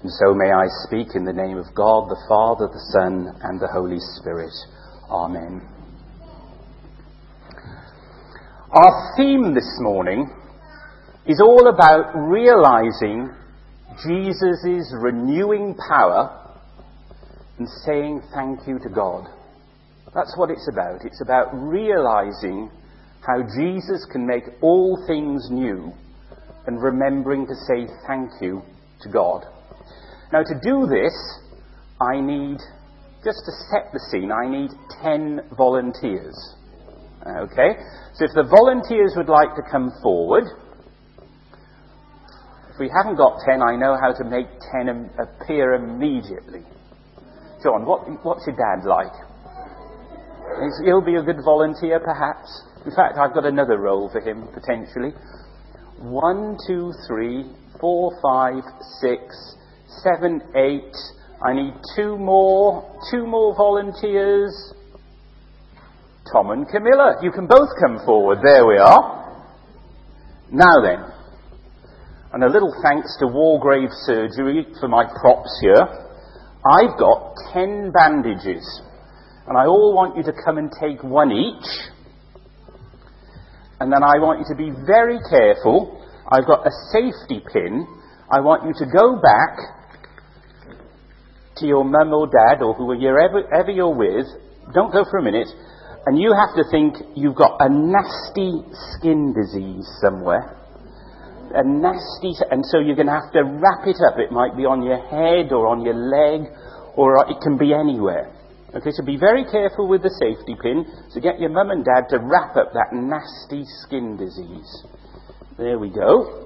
And so may I speak in the name of God, the Father, the Son, and the Holy Spirit. Amen. Our theme this morning is all about realizing Jesus' renewing power and saying thank you to God. That's what it's about. It's about realizing how Jesus can make all things new and remembering to say thank you to God. Now, to do this, I need, just to set the scene, I need 10 volunteers. Okay? So if the volunteers would like to come forward, if we haven't got 10, I know how to make 10 appear immediately. John, what's your dad like? He'll be a good volunteer, perhaps. In fact, I've got another role for him, potentially. 1, 2, 3, 4, 5, 6, 7, 8. I need two more volunteers. Tom and Camilla, you can both come forward. There we are. Now then, and a little thanks to Wargrave Surgery for my props here. I've got 10 bandages, and I all want you to come and take one each. And then I want you to be very careful. I've got a safety pin. I want you to go back to your mum or dad or whoever you're with. Don't go for a minute. And you have to think you've got a nasty skin disease somewhere. And so you're going to have to wrap it up. It might be on your head or on your leg, or it can be anywhere. Okay, so be very careful with the safety pin. So get your mum and dad to wrap up that nasty skin disease. There we go.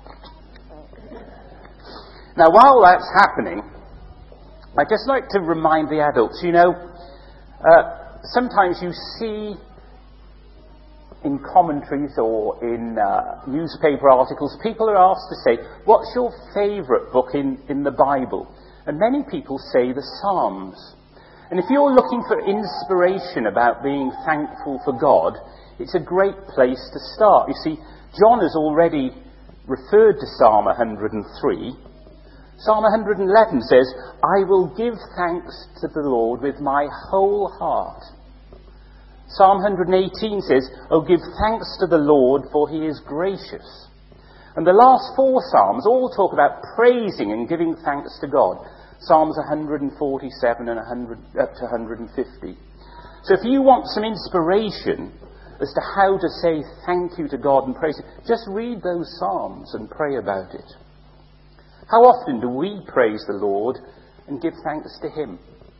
Now, while that's happening, I'd just like to remind the adults, sometimes you see in commentaries or in newspaper articles, people are asked to say, what's your favourite book in the Bible? And many people say the Psalms. And if you're looking for inspiration about being thankful for God, it's a great place to start. You see, John has already referred to Psalm 103. Psalm 111 says, I will give thanks to the Lord with my whole heart. Psalm 118 says, oh, give thanks to the Lord, for he is gracious. And the last 4 Psalms all talk about praising and giving thanks to God. Psalms 147 and 100, up to 150. So if you want some inspiration as to how to say thank you to God and praise him, just read those Psalms and pray about it. How often do we praise the Lord and give thanks to him?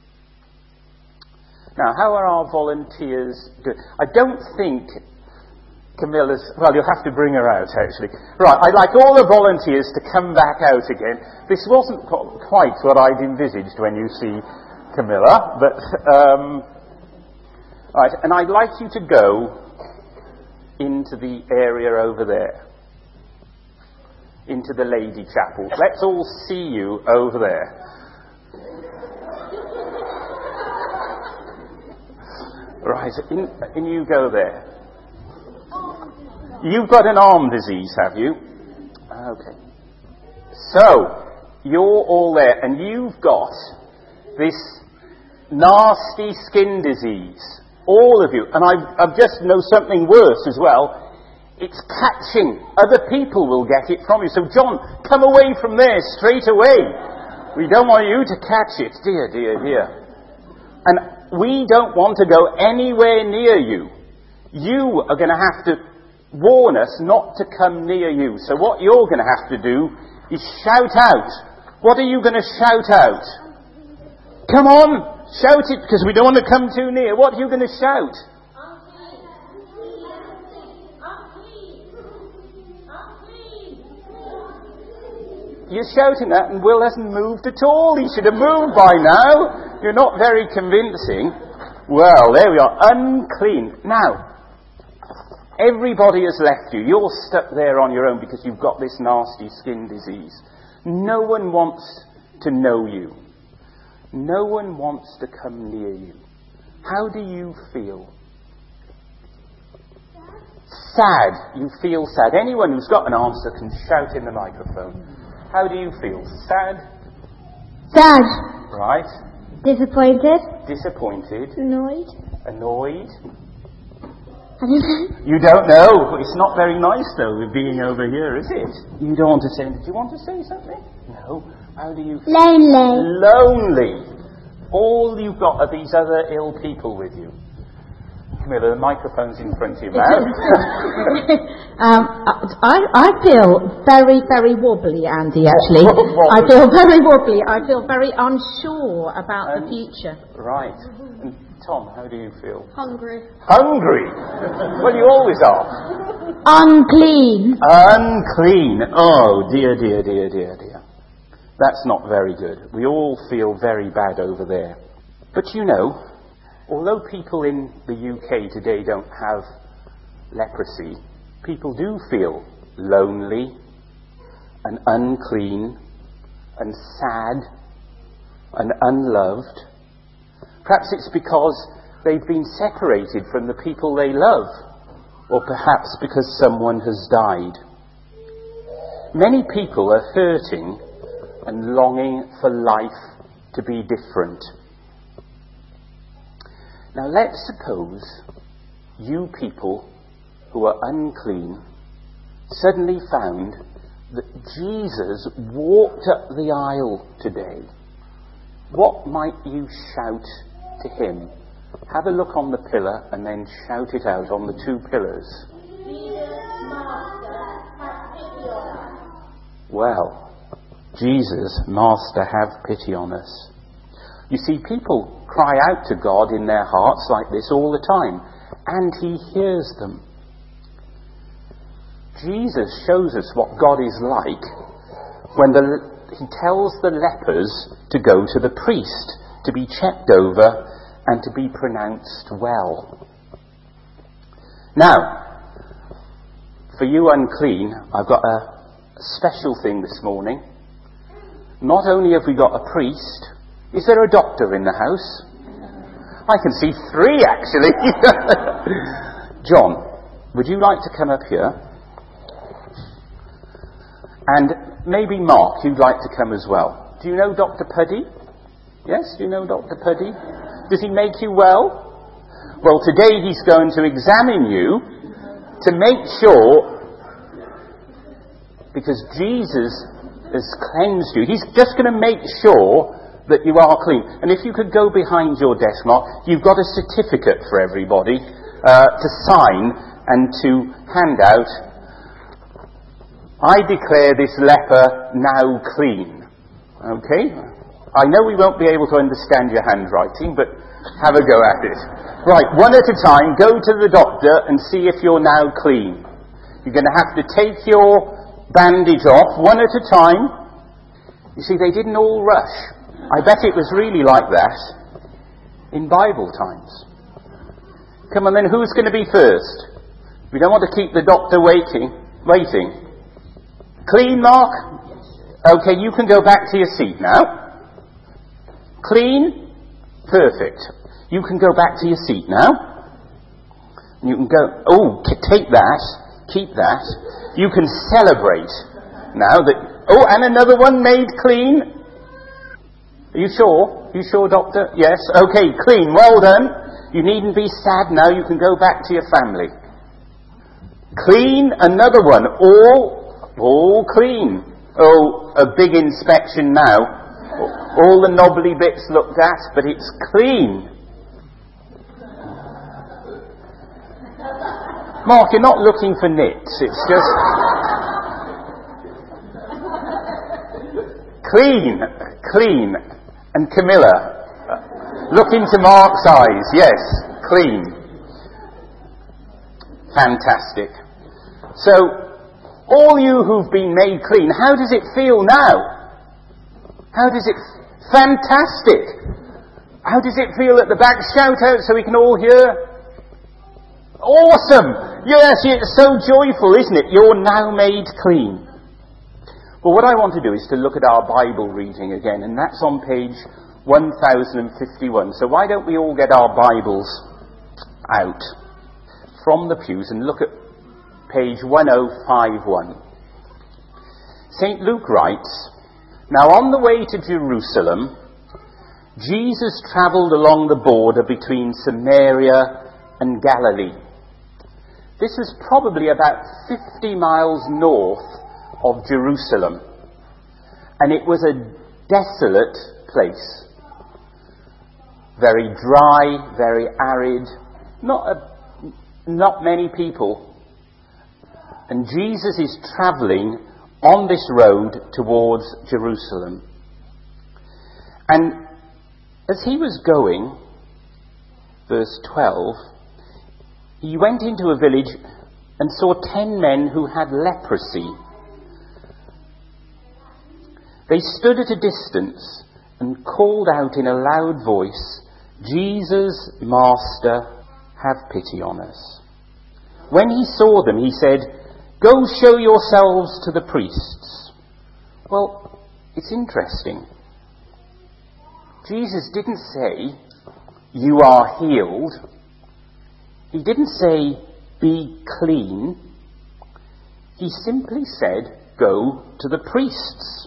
Now, how are our volunteers doing? I don't think Camilla's... Well, you'll have to bring her out, actually. Right, I'd like all the volunteers to come back out again. This wasn't quite what I'd envisaged when you see Camilla, but... right, and I'd like you to go into the area over there. Into the lady chapel. Let's all see you over there. Right, in you go there. You've got an arm disease, have you? Okay. So, you're all there, and you've got this nasty skin disease. All of you. And I've just know something worse as well. It's catching. Other people will get it from you. So, John, come away from there straight away. We don't want you to catch it. Dear, dear, dear. And we don't want to go anywhere near you. You are going to have to warn us not to come near you. So what you're going to have to do is shout out. What are you going to shout out? Come on, shout it, because we don't want to come too near. What are you going to shout? You're shouting that and Will hasn't moved at all. He should have moved by now. You're not very convincing. Well, there we are. Unclean. Now, everybody has left you. You're stuck there on your own because you've got this nasty skin disease. No one wants to know you. No one wants to come near you. How do you feel? Sad. You feel sad. Anyone who's got an answer can shout in the microphone. How do you feel? Sad? Sad. Right. Disappointed. Disappointed. Annoyed. Annoyed. I don't know. You don't know. It's not very nice, though, with being over here, is it? You don't want to say... Do you want to say something? No. How do you... Lonely. Lonely. All you've got are these other ill people with you. Camilla, the microphone's in front of your mouth. I feel very, very wobbly, Andy, actually. I feel very wobbly. I feel very unsure about the future. Right. And Tom, how do you feel? Hungry. Hungry? Well, you always are. Unclean. Unclean. Oh, dear, dear, dear, dear, dear. That's not very good. We all feel very bad over there. But you know, although people in the UK today don't have leprosy, people do feel lonely and unclean and sad and unloved. Perhaps it's because they've been separated from the people they love, or perhaps because someone has died. Many people are hurting and longing for life to be different. Now let's suppose you people who are unclean suddenly found that Jesus walked up the aisle today. What might you shout to him? Have a look on the pillar and then shout it out on the two pillars. Jesus, Master, have pity on us. Well, Jesus, Master, have pity on us. You see, people cry out to God in their hearts like this all the time, and he hears them. Jesus shows us what God is like when he tells the lepers to go to the priest, to be checked over and to be pronounced well. Now, for you unclean, I've got a special thing this morning. Not only have we got a priest, is there a doctor in the house? I can see 3 actually. John, would you like to come up here? And maybe Mark, you'd like to come as well. Do you know Dr. Puddy? Yes, do you know Dr. Puddy? Does he make you well? Well, today he's going to examine you to make sure, because Jesus has cleansed you, he's just going to make sure that you are clean. And if you could go behind your desk, Mark, you've got a certificate for everybody to sign and to hand out. I declare this leper now clean. Okay? I know we won't be able to understand your handwriting, but have a go at it. Right, one at a time, go to the doctor and see if you're now clean. You're going to have to take your bandage off one at a time. You see, they didn't all rush. I bet it was really like that in Bible times. Come on then, who's going to be first? We don't want to keep the doctor waiting. Clean, Mark? Okay, you can go back to your seat now. Clean? Perfect. You can go back to your seat now. You can go, take that, keep that. You can celebrate now that, and another one made clean. Are you sure? You sure, doctor? Yes. Okay, clean. Well done. You needn't be sad now. You can go back to your family. Clean. Another one. All clean. Oh, a big inspection now. All the knobbly bits looked at, but it's clean. Mark, you're not looking for nits. It's just... Clean. And Camilla, look into Mark's eyes. Yes, clean. Fantastic. So, all you who've been made clean, how does it feel now? How does it... Fantastic. How does it feel at the back? Shout out so we can all hear. Awesome. Yes, it's so joyful, isn't it? You're now made clean. Well, what I want to do is to look at our Bible reading again, and that's on page 1051. So why don't we all get our Bibles out from the pews and look at page 1051. St. Luke writes Now, on the way to Jerusalem, Jesus travelled along the border between Samaria and Galilee. This was probably about 50 miles north of Jerusalem, and it was a desolate place. Very dry, very arid, not many people. And Jesus is travelling on this road towards Jerusalem. And as he was going, verse 12, he went into a village and saw 10 men who had leprosy. They stood at a distance and called out in a loud voice, "Jesus, Master, have pity on us." When he saw them, he said, "Go show yourselves to the priests." Well, it's interesting. Jesus didn't say, "You are healed." He didn't say, "Be clean." He simply said, "Go to the priests."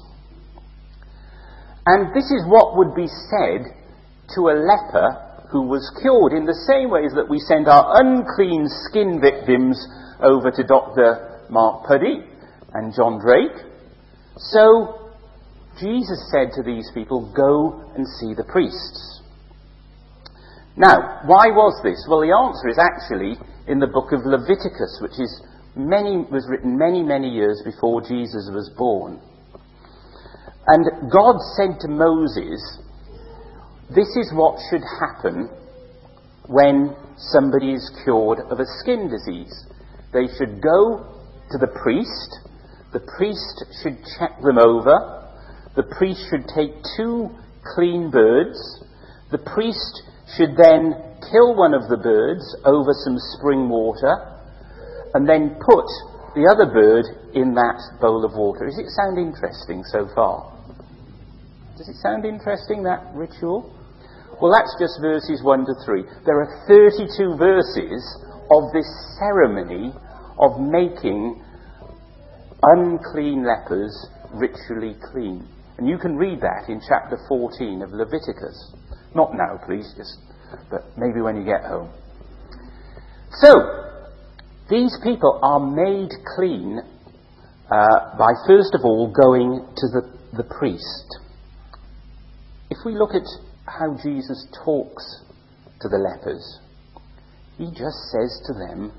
And this is what would be said to a leper who was cured, in the same ways that we send our unclean skin victims over to Dr. Mark Puddy and John Drake. So Jesus said to these people, "Go and see the priests." Now, why was this? Well, the answer is actually in the book of Leviticus, which was written many, many years before Jesus was born. And God said to Moses, this is what should happen when somebody is cured of a skin disease. They should go to the priest. The priest should check them over. The priest should take 2 clean birds. The priest should then kill one of the birds over some spring water and then put the other bird in that bowl of water. Does it sound interesting so far? Does it sound interesting, that ritual? Well, that's just verses 1 to 3. There are 32 verses of this ceremony of making unclean lepers ritually clean. And you can read that in chapter 14 of Leviticus. Not now, please, but maybe when you get home. So, these people are made clean by, first of all, going to the priest. If we look at how Jesus talks to the lepers, he just says to them,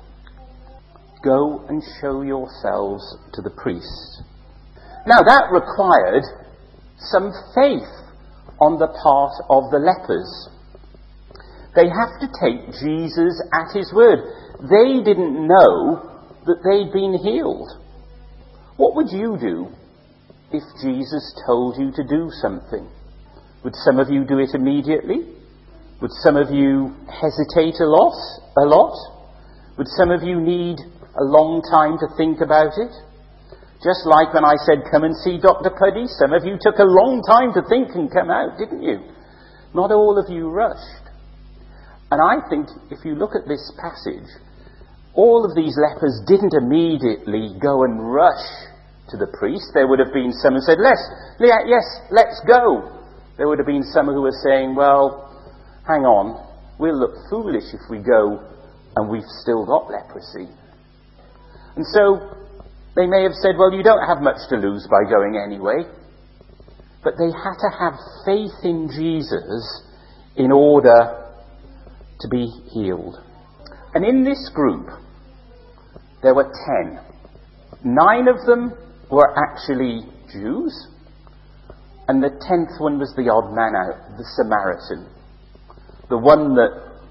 "Go and show yourselves to the priest." Now that required some faith on the part of the lepers. They have to take Jesus at his word. They didn't know that they'd been healed. What would you do if Jesus told you to do something? Would some of you do it immediately? Would some of you hesitate a lot? Would some of you need a long time to think about it? Just like when I said, "Come and see Dr. Puddy," some of you took a long time to think and come out, didn't you? Not all of you rushed. And I think if you look at this passage, all of these lepers didn't immediately go and rush to the priest. There would have been some who said, yes, let's go. There would have been some who were saying, "Well, hang on, we'll look foolish if we go and we've still got leprosy." And so they may have said, "Well, you don't have much to lose by going anyway." But they had to have faith in Jesus in order to be healed. And in this group, there were 10. 9 of them were actually Jews, and the 10th one was the odd man out, the Samaritan. The one that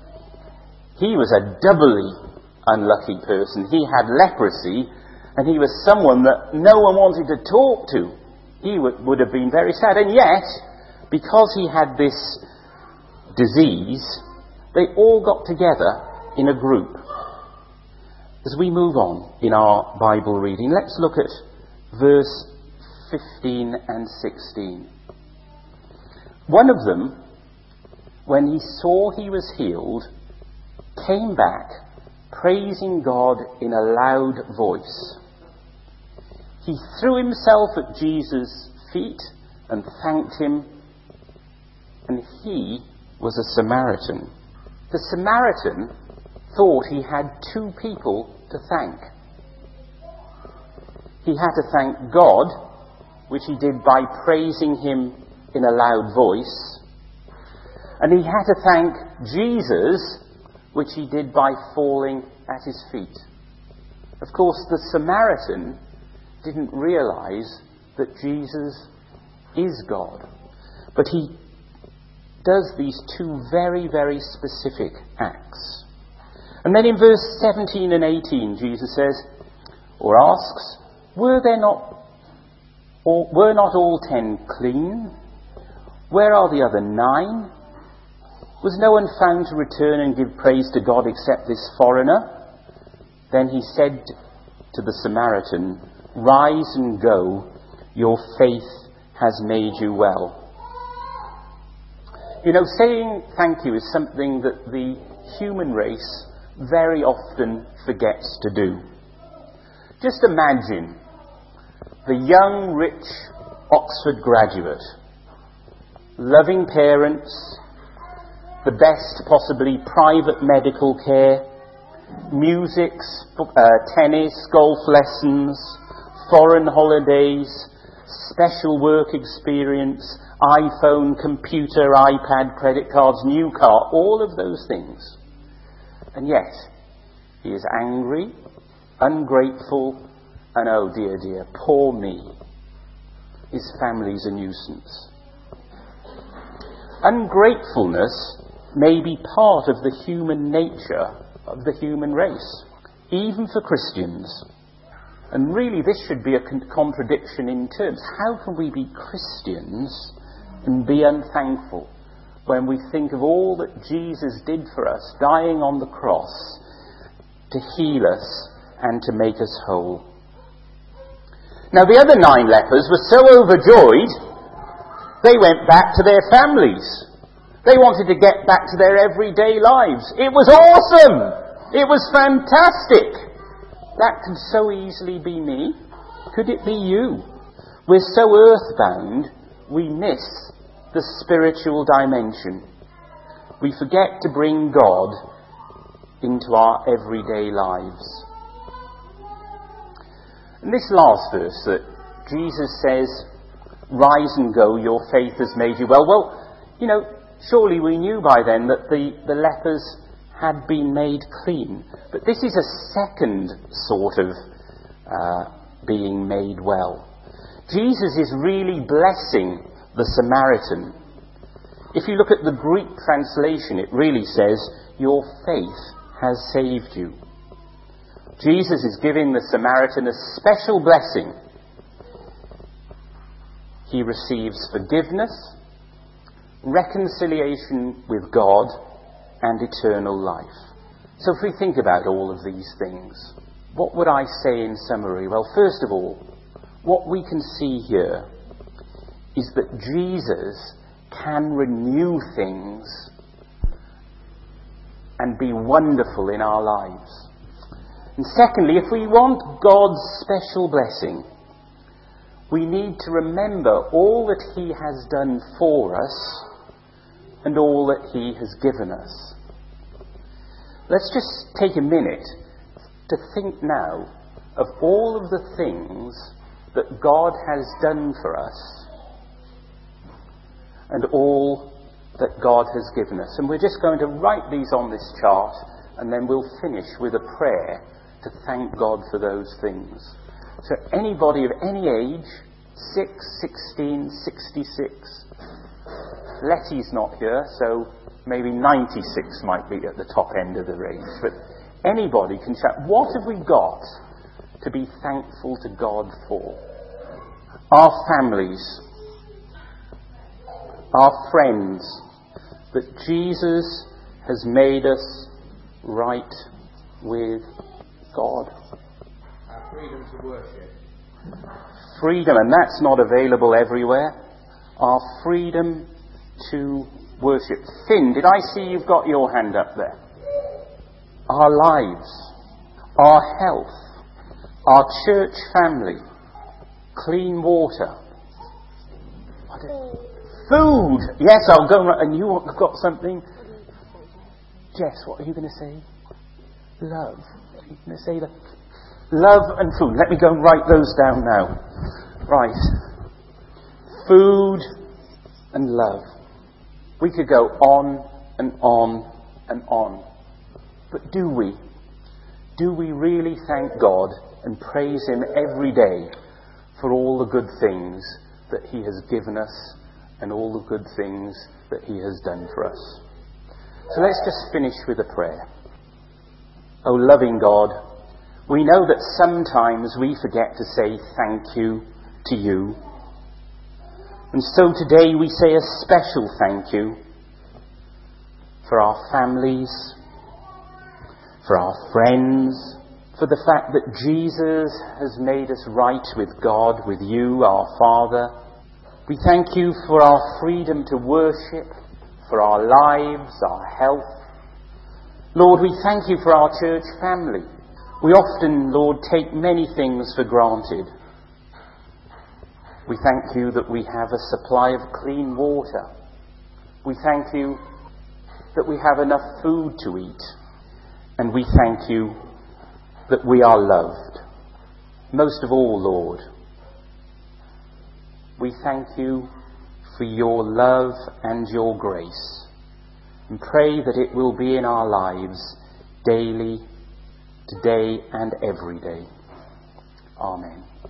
he was a doubly unlucky person. He had leprosy, and he was someone that no one wanted to talk to. He would have been very sad. And yet, because he had this disease, they all got together in a group. As we move on in our Bible reading, let's look at verse 15 and 16. One of them, when he saw he was healed, came back, praising God in a loud voice. He threw himself at Jesus' feet and thanked him. And he was a Samaritan. The Samaritan thought he had two people to thank. He had to thank God, which he did by praising him in a loud voice. And he had to thank Jesus, which he did by falling at his feet. Of course, the Samaritan didn't realize that Jesus is God. But he does these two very, very specific acts. And then in verse 17 and 18, Jesus says, or asks, were not all 10 clean? Where are the other 9? Was no one found to return and give praise to God except this foreigner? Then he said to the Samaritan, rise and go, your faith has made you well. You know, saying thank you is something that the human race very often forgets to do. Just imagine the young, rich Oxford graduate, loving parents, the best possibly private medical care, music, tennis, golf lessons, foreign holidays, special work experience, iPhone, computer, iPad, credit cards, new car, all of those things. And yet, he is angry, ungrateful, and oh dear, dear, poor me. His family's a nuisance. Ungratefulness may be part of the human nature of the human race, even for Christians. And really this should be a contradiction in terms. How can we be Christians and be unthankful when we think of all that Jesus did for us, dying on the cross to heal us and to make us whole? Now the other 9 lepers were so overjoyed, they went back to their families. They wanted to get back to their everyday lives. It was awesome! It was fantastic! That could so easily be me. Could it be you? We're so earthbound, we miss the spiritual dimension. We forget to bring God into our everyday lives. And this last verse that Jesus says, rise and go, your faith has made you well. Well, you know, surely we knew by then that the lepers had been made clean. But this is a second sort of being made well. Jesus is really blessing the Samaritan. If you look at the Greek translation, it really says, your faith has saved you. Jesus is giving the Samaritan a special blessing. He receives forgiveness, reconciliation with God, and eternal life. So if we think about all of these things, what would I say in summary? Well, first of all, what we can see here is that Jesus can renew things and be wonderful in our lives. And secondly, if we want God's special blessing, we need to remember all that He has done for us and all that He has given us. Let's just take a minute to think now of all of the things that God has done for us and all that God has given us. And we're just going to write these on this chart, and then we'll finish with a prayer to thank God for those things. So anybody of any age, 6, 16, 66. Letty's not here, so maybe 96 might be at the top end of the range. But anybody can shout, what have we got to be thankful to God for? Our families, our friends, that Jesus has made us right with God. Our freedom to worship. Freedom, and that's not available everywhere. Our freedom to worship. Finn, did I see you've got your hand up there? Our lives, our health, our church family, clean water, Food. Yes, I'll go. And you have got something? Jess, what are you going to say? Love. Are you going to say that? Love and food. Let me go and write those down now. Right. Food and love. We could go on and on and on. But do we? Do we really thank God and praise Him every day for all the good things that He has given us and all the good things that He has done for us? So let's just finish with a prayer. Oh, loving God, we know that sometimes we forget to say thank you to you. And so today we say a special thank you for our families, for our friends, for the fact that Jesus has made us right with God, with you, our Father. We thank you for our freedom to worship, for our lives, our health. Lord, we thank you for our church family. We often, Lord, take many things for granted. We thank you that we have a supply of clean water. We thank you that we have enough food to eat. And we thank you that we are loved. Most of all, Lord, we thank you for your love and your grace, and pray that it will be in our lives daily, today and every day. Amen.